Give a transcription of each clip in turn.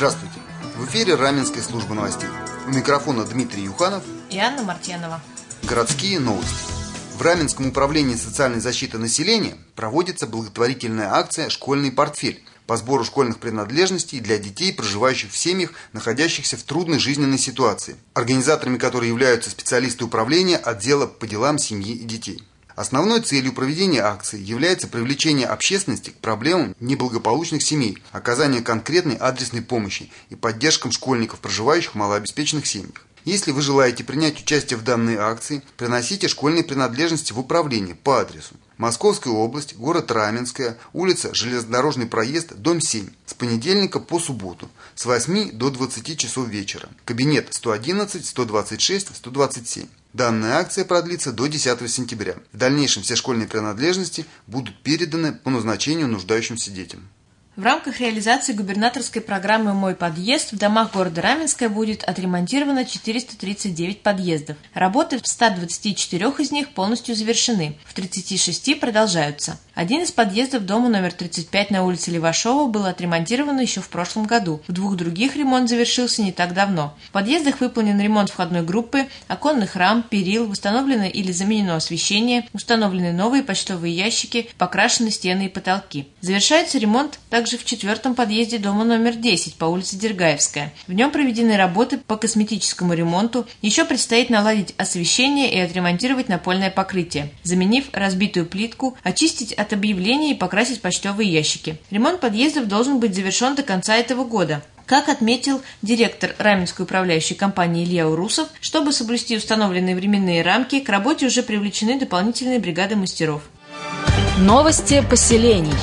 Здравствуйте! В эфире Раменская служба новостей. У микрофона Дмитрий Юханов и Анна Мартьянова. Городские новости. В Раменском управлении социальной защиты населения проводится благотворительная акция «Школьный портфель» по сбору школьных принадлежностей для детей, проживающих в семьях, находящихся в трудной жизненной ситуации, организаторами которой являются специалисты управления отдела по делам семьи и детей. Основной целью проведения акции является привлечение общественности к проблемам неблагополучных семей, оказание конкретной адресной помощи и поддержкам школьников, проживающих в малообеспеченных семьях. Если вы желаете принять участие в данной акции, приносите школьные принадлежности в управление по адресу: Московская область, город Раменская, улица Железнодорожный проезд, дом 7, с понедельника по субботу, с 8 до 20 часов вечера, кабинет 111, 126, 127. Данная акция продлится до 10 сентября. В дальнейшем все школьные принадлежности будут переданы по назначению нуждающимся детям. В рамках реализации губернаторской программы «Мой подъезд» в домах города Раменское будет отремонтировано 439 подъездов. Работы в 124 из них полностью завершены, в 36 продолжаются. Один из подъездов дома номер 35 на улице Левашова был отремонтирован еще в прошлом году. В двух других ремонт завершился не так давно. В подъездах выполнен ремонт входной группы, оконных рам, перил, восстановлено или заменено освещение, установлены новые почтовые ящики, покрашены стены и потолки. Завершается ремонт также в четвертом подъезде дома номер 10 по улице Дергаевская. В нем проведены работы по косметическому ремонту, еще предстоит наладить освещение и отремонтировать напольное покрытие, заменив разбитую плитку, очистить от объявлений и покрасить почтовые ящики. Ремонт подъездов должен быть завершен до конца этого года. Как отметил директор Раменской управляющей компании Илья Урусов, чтобы соблюсти установленные временные рамки, к работе уже привлечены дополнительные бригады мастеров. Новости поселений.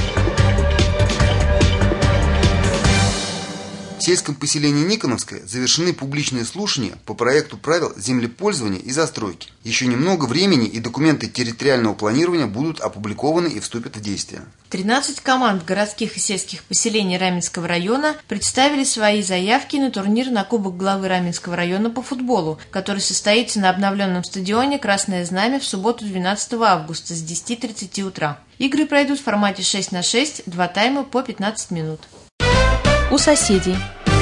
В сельском поселении Никоновское завершены публичные слушания по проекту правил землепользования и застройки. Еще немного времени, и документы территориального планирования будут опубликованы и вступят в действие. 13 команд городских и сельских поселений Раменского района представили свои заявки на турнир на Кубок главы Раменского района по футболу, который состоится на обновленном стадионе «Красное Знамя» в субботу 12 августа с 10:30 утра. Игры пройдут в формате 6-6, 2 тайма по 15 минут. У соседей.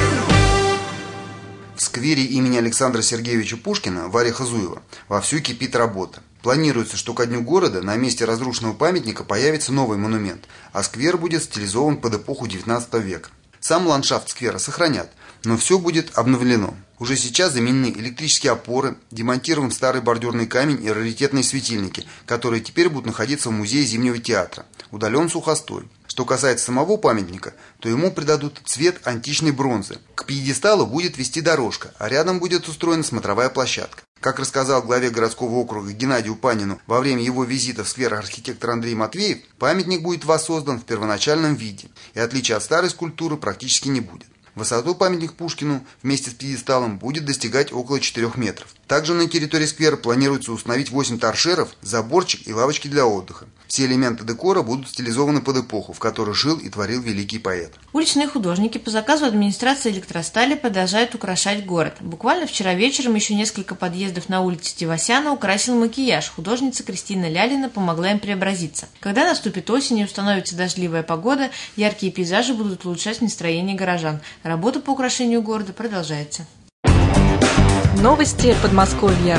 В сквере имени Александра Сергеевича Пушкина в Орехово-Зуево вовсю кипит работа. Планируется, что ко дню города на месте разрушенного памятника появится новый монумент, а сквер будет стилизован под эпоху XIX века. Сам ландшафт сквера сохранят, но все будет обновлено. Уже сейчас заменены электрические опоры, демонтирован старый бордюрный камень и раритетные светильники, которые теперь будут находиться в музее Зимнего театра. Удален сухостой. Что касается самого памятника, то ему придадут цвет античной бронзы. К пьедесталу будет вести дорожка, а рядом будет устроена смотровая площадка. Как рассказал главе городского округа Геннадию Панину во время его визита в сквер архитектор Андрей Матвеев, памятник будет воссоздан в первоначальном виде, и отличия от старой скульптуры практически не будет. Высоту памятник Пушкину вместе с пьедесталом будет достигать около 4 метров. Также на территории сквера планируется установить 8 торшеров, заборчик и лавочки для отдыха. Все элементы декора будут стилизованы под эпоху, в которой жил и творил великий поэт. Уличные художники по заказу администрации Электростали продолжают украшать город. Буквально вчера вечером еще несколько подъездов на улице Тевасяна украсил макияж. Художница Кристина Лялина помогла им преобразиться. Когда наступит осень и установится дождливая погода, яркие пейзажи будут улучшать настроение горожан. Работа по украшению города продолжается. Новости Подмосковья.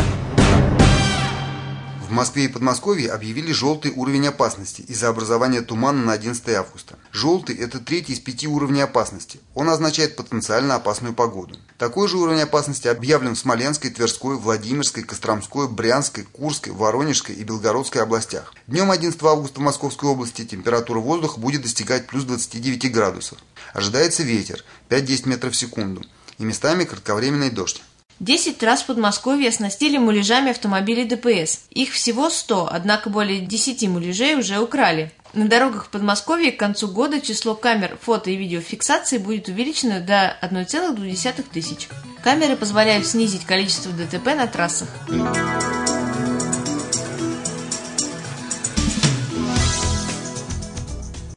В Москве и Подмосковье объявили желтый уровень опасности из-за образования тумана на 11 августа. Желтый – это 3-й из 5 уровней опасности. Он означает потенциально опасную погоду. Такой же уровень опасности объявлен в Смоленской, Тверской, Владимирской, Костромской, Брянской, Курской, Воронежской и Белгородской областях. Днем 11 августа в Московской области температура воздуха будет достигать плюс 29 градусов. Ожидается ветер 5-10 метров в секунду и местами кратковременный дождь. 10 трасс в Подмосковье оснастили муляжами автомобилей ДПС. Их всего 100, однако более 10 муляжей уже украли. На дорогах Подмосковья к концу года число камер фото- и видеофиксации будет увеличено до 1,2 тысяч. Камеры позволяют снизить количество ДТП на трассах.